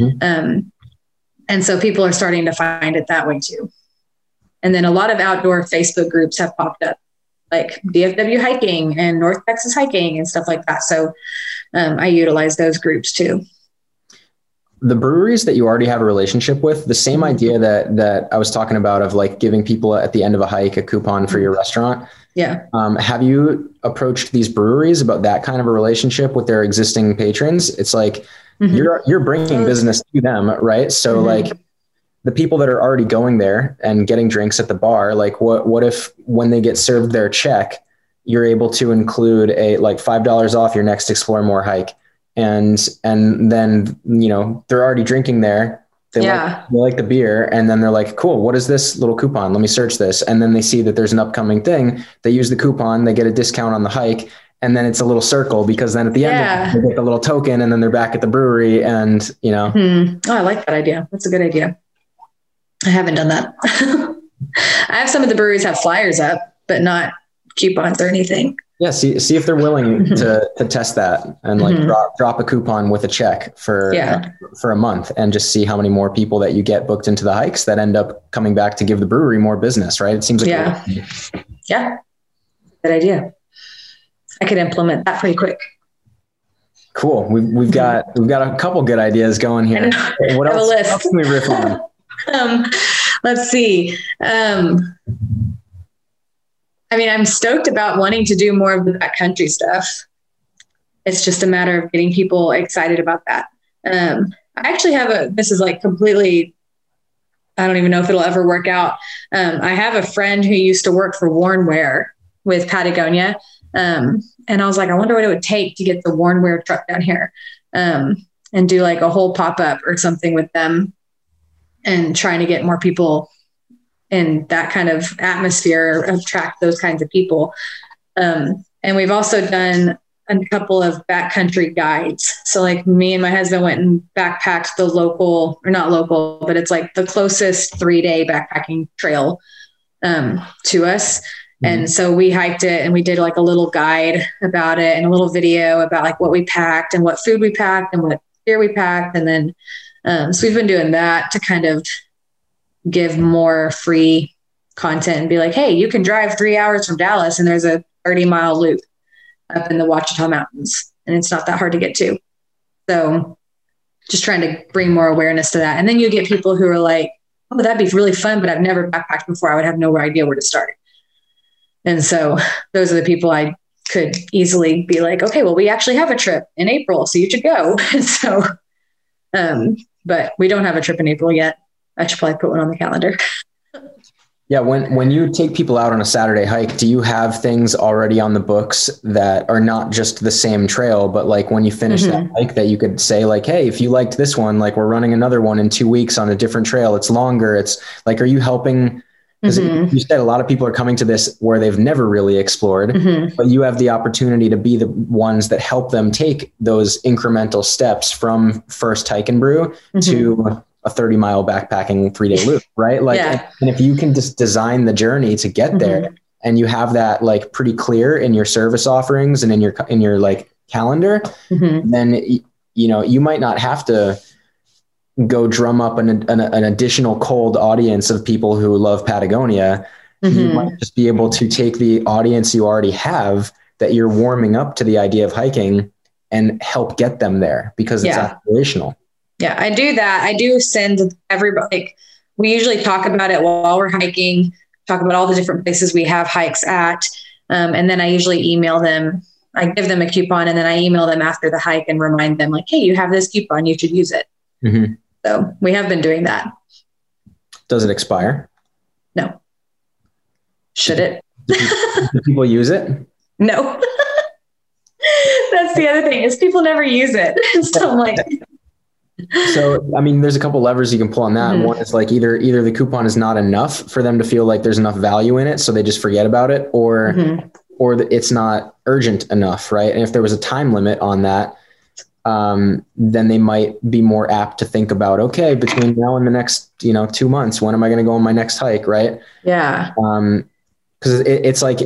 And so people are starting to find it that way too. And then a lot of outdoor Facebook groups have popped up, like DFW hiking and North Texas hiking and stuff like that. So I utilize those groups too. The breweries that you already have a relationship with, the same idea that I was talking about of like giving people at the end of a hike a coupon for your restaurant. Yeah. Have you approached these breweries about that kind of a relationship with their existing patrons? It's like you're bringing business to them, right? So like the people that are already going there and getting drinks at the bar, like what if when they get served their check, you're able to include a like $5 off your next Explore More hike? And then, they're already drinking there. They like the beer. And then they're like, cool, what is this little coupon? Let me search this. And then they see that there's an upcoming thing. They use the coupon, they get a discount on the hike. And then it's a little circle because then at the end they get the little token and then they're back at the brewery and, Oh, I like that idea. That's a good idea. I haven't done that. I have some of the breweries have flyers up, but not coupons or anything. Yeah. See if they're willing to test that and like drop a coupon with a check for a month and just see how many more people that you get booked into the hikes that end up coming back to give the brewery more business. Right. It seems like, yeah, good idea. I could implement that pretty quick. Cool. We've got a couple good ideas going here. What else? What else can we riff on? Let's see. I mean, I'm stoked about wanting to do more of the backcountry stuff. It's just a matter of getting people excited about that. I actually have this is like completely, I don't even know if it'll ever work out. I have a friend who used to work for Worn Wear with Patagonia. And I was like, I wonder what it would take to get the Worn Wear truck down here, and do like a whole pop-up or something with them and trying to get more people in that kind of atmosphere, attract those kinds of people. And we've also done a couple of backcountry guides. So like me and my husband went and backpacked the local, or not local, but it's like the closest 3-day backpacking trail to us. And so we hiked it and we did like a little guide about it and a little video about like what we packed and what food we packed and what gear we packed. And then, so we've been doing that to kind of give more free content and be like, hey, you can drive 3 hours from Dallas and there's a 30-mile loop up in the Ouachita Mountains and it's not that hard to get to. So just trying to bring more awareness to that. And then you get people who are like, oh, that'd be really fun, but I've never backpacked before. I would have no idea where to start. And so those are the people I could easily be like, okay, well, we actually have a trip in April, so you should go. And so, but we don't have a trip in April yet. I should probably put one on the calendar. Yeah. When you take people out on a Saturday hike, do you have things already on the books that are not just the same trail, but like when you finish that hike that you could say like, hey, if you liked this one, like we're running another one in 2 weeks on a different trail. It's longer. It's like, are you helping? Because you said a lot of people are coming to this where they've never really explored, but you have the opportunity to be the ones that help them take those incremental steps from first hike and brew to a 30-mile backpacking 3-day loop, right? Like, and if you can just design the journey to get there and you have that like pretty clear in your service offerings and in your like calendar, then, you know, you might not have to go drum up an additional cold audience of people who love Patagonia. You might just be able to take the audience you already have that you're warming up to the idea of hiking and help get them there because it's aspirational. Yeah, I do that. I do send everybody, like, we usually talk about it while we're hiking, talk about all the different places we have hikes at. And then I usually email them. I give them a coupon and then I email them after the hike and remind them like, hey, you have this coupon, you should use it. So we have been doing that. Does it expire? No. Should it? Do people use it? No. That's the other thing is people never use it. So I'm like, so, I mean, there's a couple levers you can pull on that. One is like either the coupon is not enough for them to feel like there's enough value in it, so they just forget about it, or it's not urgent enough, right? And if there was a time limit on that, then they might be more apt to think about, okay, between now and the next, 2 months, when am I going to go on my next hike, right? Yeah. Because it's like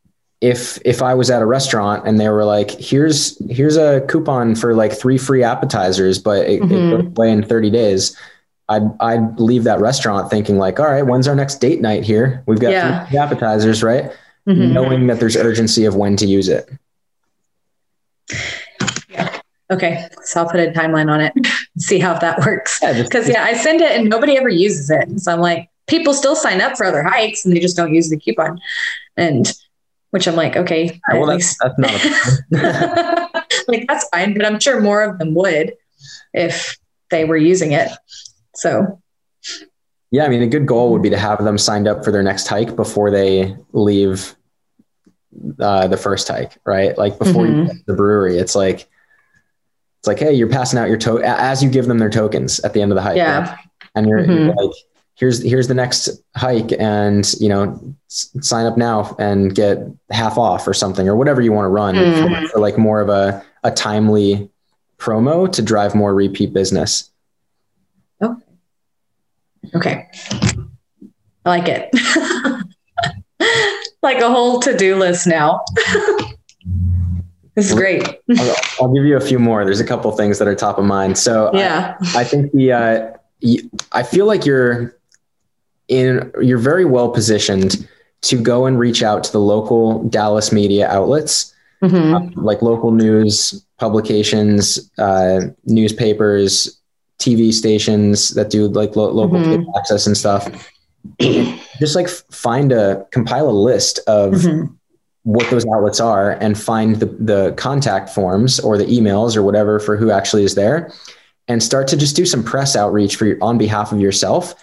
if I was at a restaurant and they were like, here's a coupon for like 3 free appetizers, but it goes away in 30 days. I'd leave that restaurant thinking like, all right, when's our next date night here? We've got 3 appetizers, right? Knowing that there's urgency of when to use it. Yeah. Okay. So I'll put a timeline on it, see how that works. Because I send it and nobody ever uses it. So I'm like, people still sign up for other hikes and they just don't use the coupon. And which I'm like, okay, well, that's not like, that's fine. But I'm sure more of them would if they were using it. So. Yeah. I mean, a good goal would be to have them signed up for their next hike before they leave the first hike, right? Like before you get to the brewery, it's like, hey, you're passing out your as you give them their tokens at the end of the hike. Yeah. Right? And you're like, here's the next hike and, sign up now and get half off or something, or whatever you want to run for like more of a timely promo to drive more repeat business. Oh, okay. I like it. Like a whole to-do list now. This is great. I'll give you a few more. There's a couple things that are top of mind. So yeah, I think I feel like you're very well positioned to go and reach out to the local Dallas media outlets, like local news publications, newspapers, TV stations that do like local cable access and stuff. Just like compile a list of what those outlets are and find the contact forms or the emails or whatever for who actually is there, and start to just do some press outreach on behalf of yourself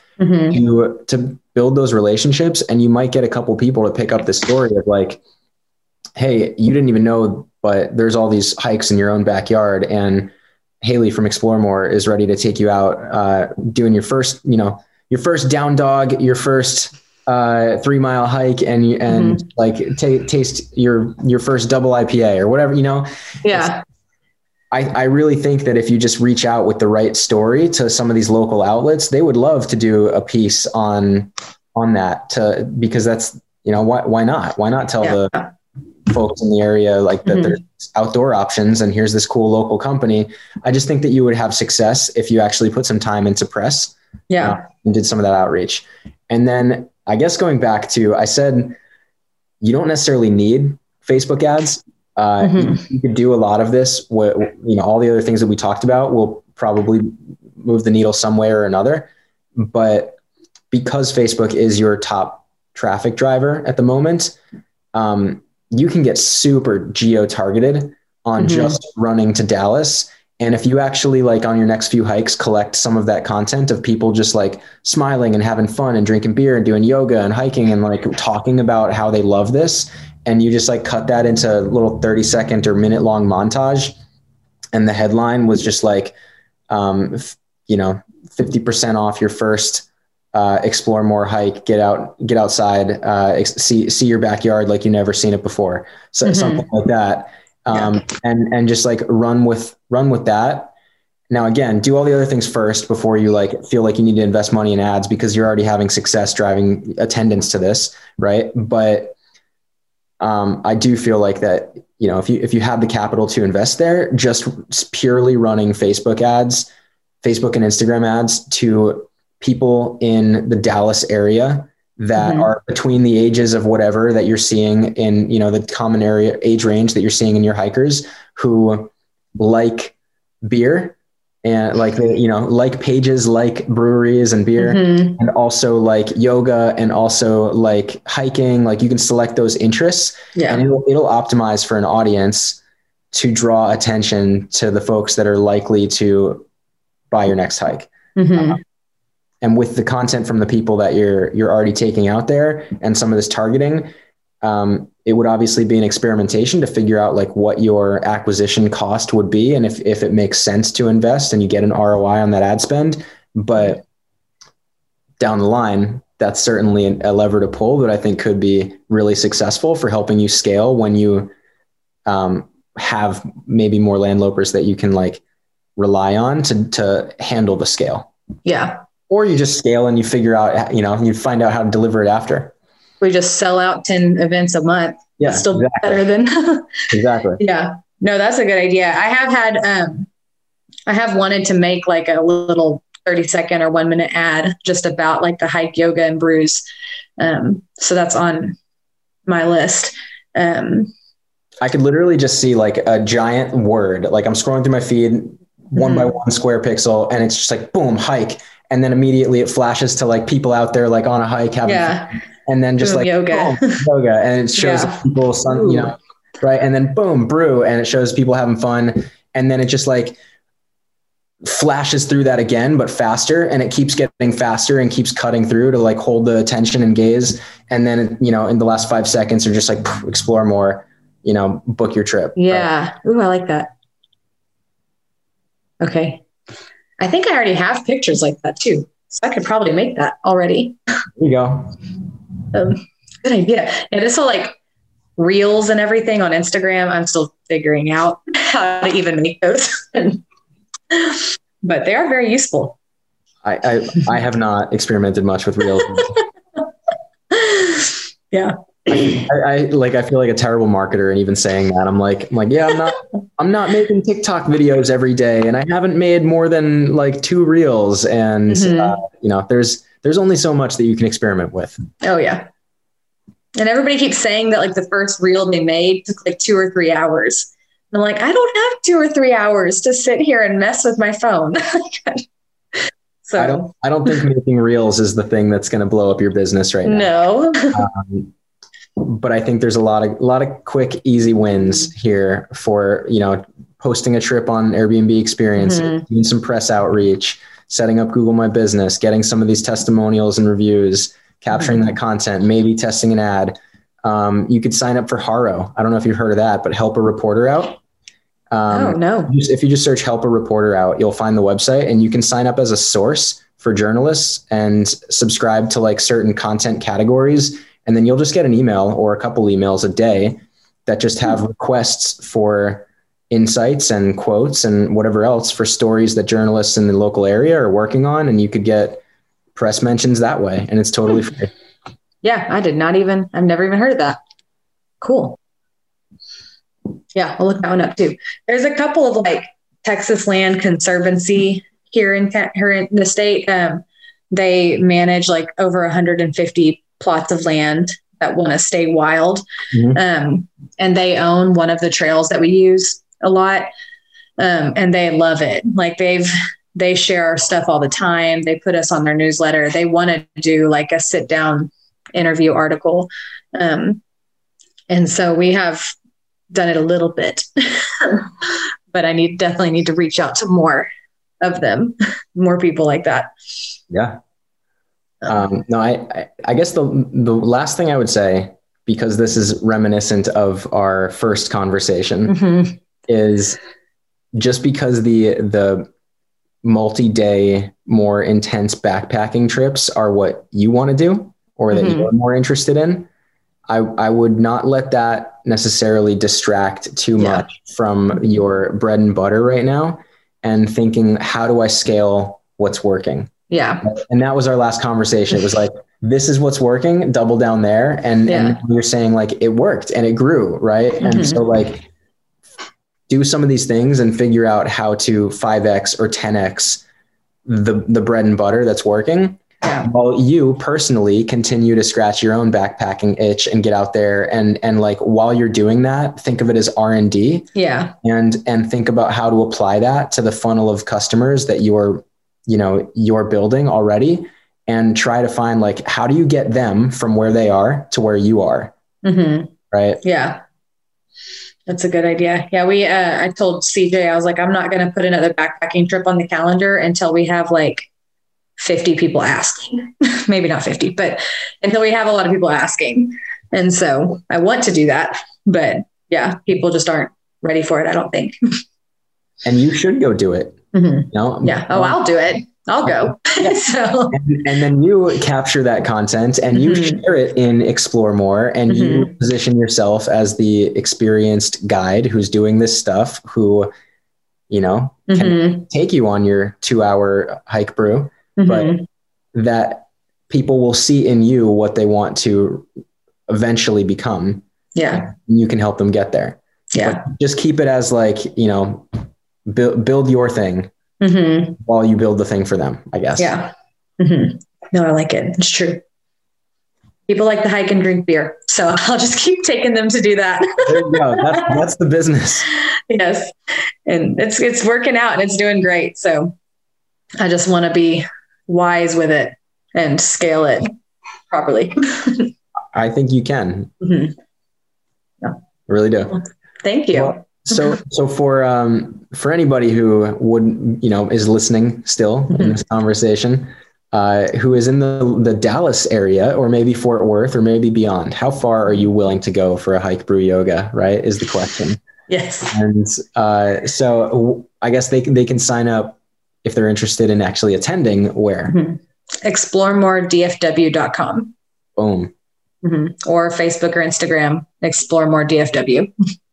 to build those relationships. And you might get a couple people to pick up the story of like, hey, you didn't even know, but there's all these hikes in your own backyard, and Haley from Explore More is ready to take you out, doing your first down dog, your first 3-mile hike, and like taste your first double IPA or whatever, Yeah. I really think that if you just reach out with the right story to some of these local outlets, they would love to do a piece on that, because that's, why not tell the folks in the area like that there's outdoor options and here's this cool local company. I just think that you would have success if you actually put some time into press and did some of that outreach. And then I guess going back to, I said, you don't necessarily need Facebook ads. You could do a lot of this. All the other things that we talked about will probably move the needle some way or another. But because Facebook is your top traffic driver at the moment, you can get super geo-targeted on just running to Dallas. And if you actually like on your next few hikes, collect some of that content of people just like smiling and having fun and drinking beer and doing yoga and hiking and like talking about how they love this, and you just like cut that into a little 30-second or minute-long montage, and the headline was just like, 50% off your first Explore More hike, get outside, see your backyard like you've never seen it before. So something like that. And just like run with that. Now, again, do all the other things first before you like feel like you need to invest money in ads, because you're already having success driving attendance to this. Right. But I do feel like that, if you have the capital to invest there, just purely running Facebook and Instagram ads to people in the Dallas area that are between the ages of whatever that you're seeing in, the common age range that you're seeing in your hikers, who like beer and like, like pages, like breweries and beer, and also like yoga and also like hiking. Like you can select those interests and it'll optimize for an audience to draw attention to the folks that are likely to buy your next hike. And with the content from the people that you're already taking out there and some of this targeting, it would obviously be an experimentation to figure out like what your acquisition cost would be, and if it makes sense to invest and you get an ROI on that ad spend. But down the line, that's certainly a lever to pull that I think could be really successful for helping you scale when you have maybe more landlopers that you can like rely on to handle the scale. Yeah. Or you just scale and you figure out, you find out how to deliver it after. We just sell out 10 events a month. Yeah, it's still better than. Exactly. Yeah. No, that's a good idea. I have wanted to make like a little 30-second or 1-minute ad just about like the hike, yoga, and brews. So that's on my list. I could literally just see like a giant word, like I'm scrolling through my feed, 1 by 1 square pixel, and it's just like, boom, hike. And then immediately it flashes to like people out there, like on a hike, having fun. And then just boom, like yoga, yoga. And it shows people, right. And then boom, brew. And it shows people having fun. And then it just like flashes through that again, but faster. And it keeps getting faster and keeps cutting through to like hold the attention and gaze. And then, in the last 5 seconds are just like Explore More, book your trip. Yeah. Right? Ooh, I like that. Okay. I think I already have pictures like that too. So I could probably make that already. There you go. Good idea. And this will like reels and everything on Instagram. I'm still figuring out how to even make those, but they are very useful. I have not experimented much with reels. Yeah. I feel like a terrible marketer, and even saying that, I'm like, yeah, I'm not making TikTok videos every day, and I haven't made more than like 2 reels, and there's only so much that you can experiment with. Oh yeah. And everybody keeps saying that like the first reel they made took like 2 or 3 hours. And I'm like, I don't have 2 or 3 hours to sit here and mess with my phone. So I don't think making reels is the thing that's going to blow up your business right now. No. But I think there's a lot of quick, easy wins here for, posting a trip on Airbnb Experience, doing some press outreach, setting up Google My Business, getting some of these testimonials and reviews, capturing that content, maybe testing an ad. You could sign up for Haro. I don't know if you've heard of that, but Help a Reporter Out. Oh, no. If you just search Help a Reporter Out, you'll find the website, and you can sign up as a source for journalists and subscribe to like certain content categories. And then you'll just get an email or a couple emails a day that just have requests for insights and quotes and whatever else for stories that journalists in the local area are working on. And you could get press mentions that way. And it's totally free. Yeah, I've never even heard of that. Cool. Yeah, I'll look that one up too. There's a couple of like Texas Land Conservancy here in the state. They manage like over 150 plots of land that want to stay wild. And they own one of the trails that we use a lot. And they love it. Like they share our stuff all the time. They put us on their newsletter. They want to do like a sit down interview article. And so we have done it a little bit, but I definitely need to reach out to more of them, more people like that. Yeah. No, I guess the last thing I would say, because this is reminiscent of our first conversation, is just because the multi-day, more intense backpacking trips are what you want to do, or that you're more interested in, I would not let that necessarily distract too much from your bread and butter right now, and thinking, how do I scale what's working? Yeah. And that was our last conversation. It was like, this is what's working, double down there. And you're saying like, it worked and it grew. Right. And so like, do some of these things and figure out how to 5X or 10X the bread and butter that's working. Yeah. While you personally continue to scratch your own backpacking itch and get out there and like, while you're doing that, think of it as R&D. Yeah. And think about how to apply that to the funnel of customers that you're building already, and try to find like, how do you get them from where they are to where you are? Right. Yeah. That's a good idea. Yeah. I told CJ, I was like, I'm not going to put another backpacking trip on the calendar until we have like 50 people asking. Maybe not 50, but until we have a lot of people asking. And so I want to do that, but yeah, people just aren't ready for it, I don't think. And you should go do it. Yeah. Oh, I'll do it. I'll go. So, and then you capture that content and you share it in Explore More, and you position yourself as the experienced guide who's doing this stuff, who, can take you on your 2-hour hike brew, but that people will see in you what they want to eventually become. Yeah. And you can help them get there. Yeah. But just keep it as like, build your thing while you build the thing for them, I guess. Yeah. No, I like it. It's true. People like to hike and drink beer, so I'll just keep taking them to do that. There you go. That's the business. Yes. And it's working out and it's doing great. So I just want to be wise with it and scale it properly. I think you can. Yeah. I really do. Well, thank you. Well, so for anybody who would, is listening still in this conversation, who is in the Dallas area, or maybe Fort Worth, or maybe beyond, how far are you willing to go for a hike brew yoga? Right. Is the question. Yes. And so I guess they can sign up if they're interested in actually attending. Where? ExploreMoreDFW.com. Boom. Or Facebook or Instagram, Explore More DFW.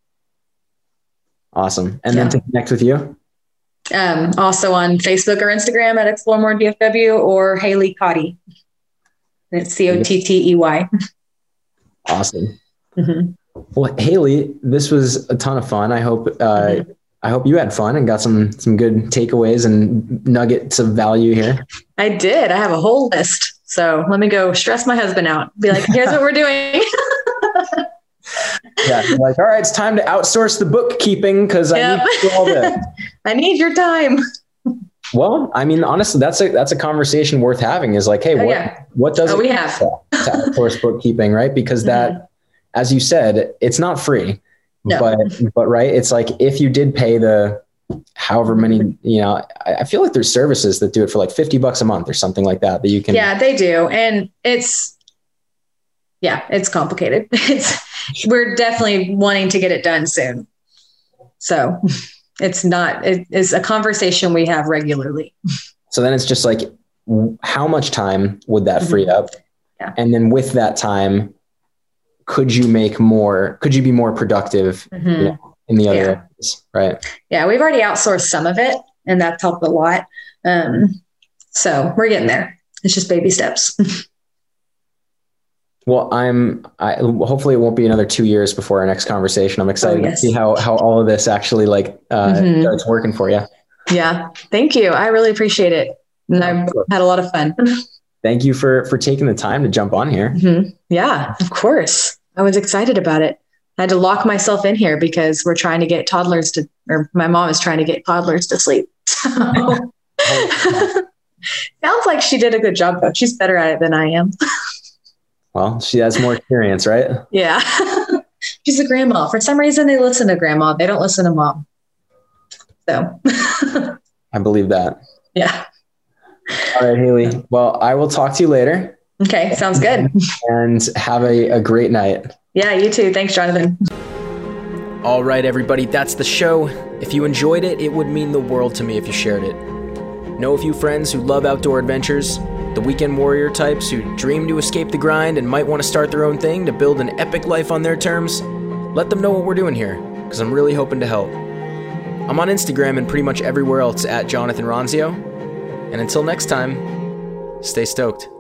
Awesome. And then to connect with you? Also on Facebook or Instagram at Explore More DFW, or Haley Cottey. It's Cottey. Awesome. Well, Haley, this was a ton of fun. I hope you had fun and got some good takeaways and nuggets of value here. I did. I have a whole list. So let me go stress my husband out. Be like, here's what we're doing. Yeah, like, all right, it's time to outsource the bookkeeping because I need to do all this. I need your time. Well, I mean, honestly, that's a conversation worth having. Is like, hey, what does we have to outsource bookkeeping, right? Because that, as you said, it's not free. No. But right, it's like if you did pay the however many, I feel like there's services that do it for like $50 a month or something like that you can. Yeah, they do, and it's complicated. We're definitely wanting to get it done soon, so it's a conversation we have regularly. So then it's just like, how much time would that free up? Yeah. And then with that time, could you be more productive in the other areas, right? Yeah, we've already outsourced some of it, and that's helped a lot. So we're getting there. It's just baby steps. Well, hopefully it won't be another 2 years before our next conversation. I'm excited to see how all of this actually starts working for you. Yeah. Thank you. I really appreciate it. And I've had a lot of fun. Thank you for taking the time to jump on here. Yeah, of course. I was excited about it. I had to lock myself in here because we're trying to get my mom is trying to get toddlers to sleep. Sounds like she did a good job though. She's better at it than I am. Well, she has more experience, right? Yeah. She's a grandma. For some reason, they listen to grandma. They don't listen to mom. So I believe that. Yeah. All right, Haley. Well, I will talk to you later. Okay. Sounds good. And have a great night. Yeah, you too. Thanks, Jonathan. All right, everybody. That's the show. If you enjoyed it, it would mean the world to me if you shared it. Know a few friends who love outdoor adventures, the weekend warrior types who dream to escape the grind and might want to start their own thing to build an epic life on their terms. Let them know what we're doing here, because I'm really hoping to help. I'm on Instagram and pretty much everywhere else at Jonathan Ronzio. And until next time, stay stoked.